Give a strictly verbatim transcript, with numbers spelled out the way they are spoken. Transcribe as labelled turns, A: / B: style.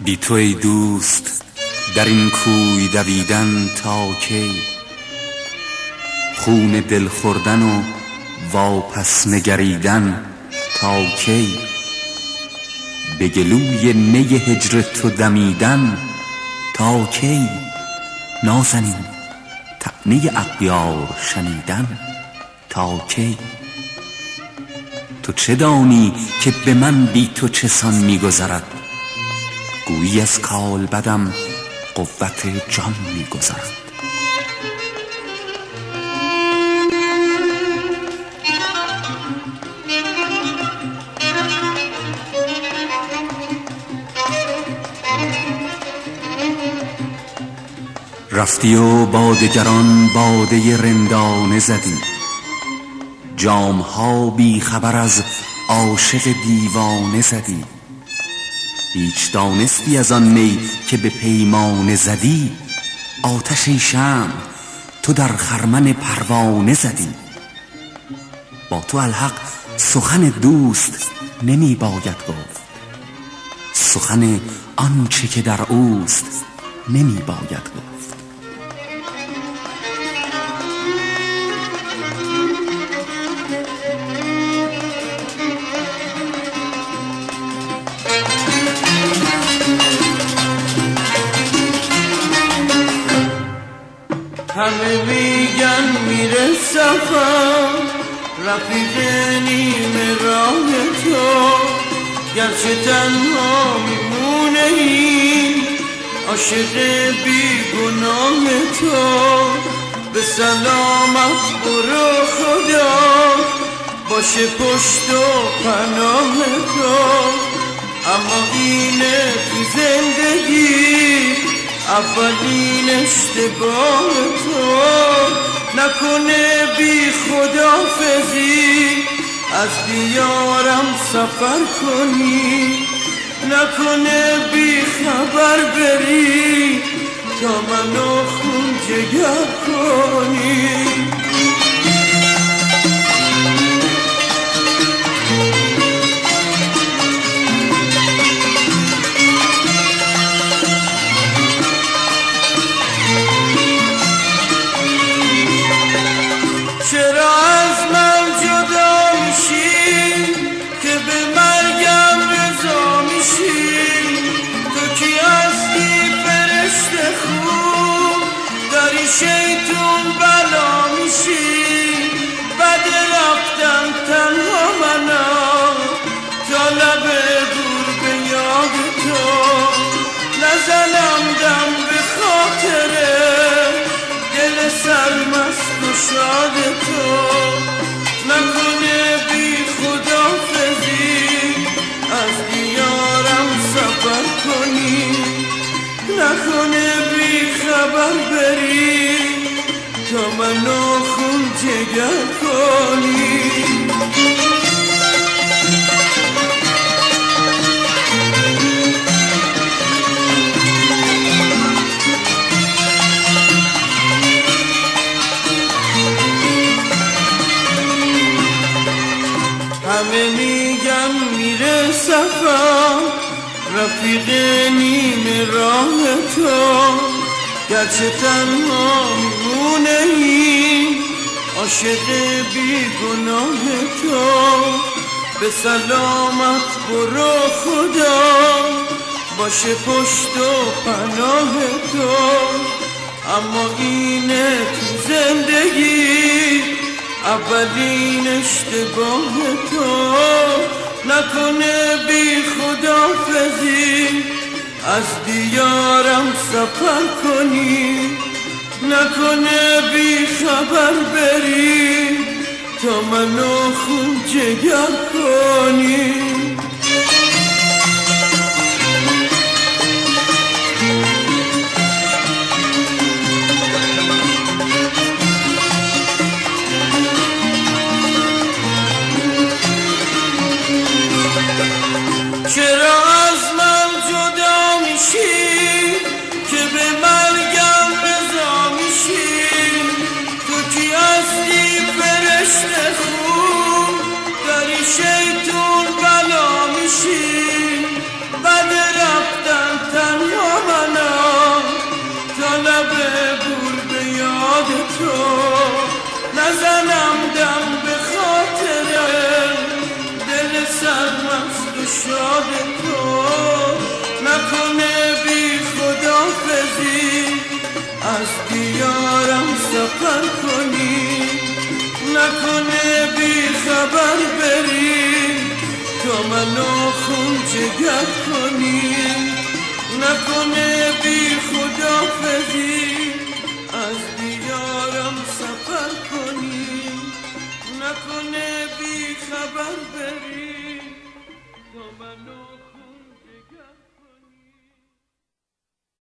A: بی تو ای دوست در این کوی دویدن تا کی؟ خون دل خوردن و واپس نگریدن تا کی؟ به گلوی نی هجر تو دمیدن تا کی؟ نازنین طعنه اغیار شنیدن تا کی؟ تو چه دانی که به من بی تو چه سان می‌گذرد؟ گویی از کالبدم قوت جان می‌گذرد. رفتی و با دگران باده رندانه زدی، جام‌ها بی خبر از عاشق دیوانه زدی. هیچ دانستی از آن می که به پیمانه زدی؟ آتش ای شمع تو در خرمن پروانه زدی. با تو الحق سخن دوست نمی باید گفت، سخن آنچه که در اوست نمی باید گفت.
B: همه میگن میره سفر، رفیق نیمه راه تو، گرچه تنها میمونه این عاشق بی گناه تو. به سلامت برو خدا باشه پشت و پناه تو. اما اینه تو زندگی اولین اشتباه تو، نکنه بی خداحافظی از دیارم سفر کنی، نکنه بی خبر بری تا منو خون جگر کنی. چرا از من جدا میشی که به مرگم رضا میشی؟ تو کی هستی فرشته خوب، داری شیطون بلا میشی. بد رفتن تنها منم تا لب دور به یاد تو، نزنم دم به خاطره دل سرمست و شاد تو. نکنه بی خداحافظی از دیارم سفر کنی، نکنه بی خبر بری تا منو خون جگر کنی. همه میگن میره سفر، رفیق نیمه راه تو، گرچه تنها میمونه این عاشق بی گناه تو. به سلامت برو خدا باشه پشت و پناه تو. اما اینه تو زندگی اولین اشتباه تو، نکنه بی خداحافظی از دیارم سفر کنی، نکنه بی خبر بری تا منو خون جگر کنی. چرا از من جدا میشی که به مرگم رضا میشی؟ تو کی هستی فرشته خوب، داری شیطون بلا میشی. بد رفتن شاد تو نکنه بی خدافزی از دیارم سفر کنی نکنه بی خبر بری تو منو خون جگر کنی نکنه بی خدافزی از دیارم سفر کنی نکنه بی خبر بری تو منو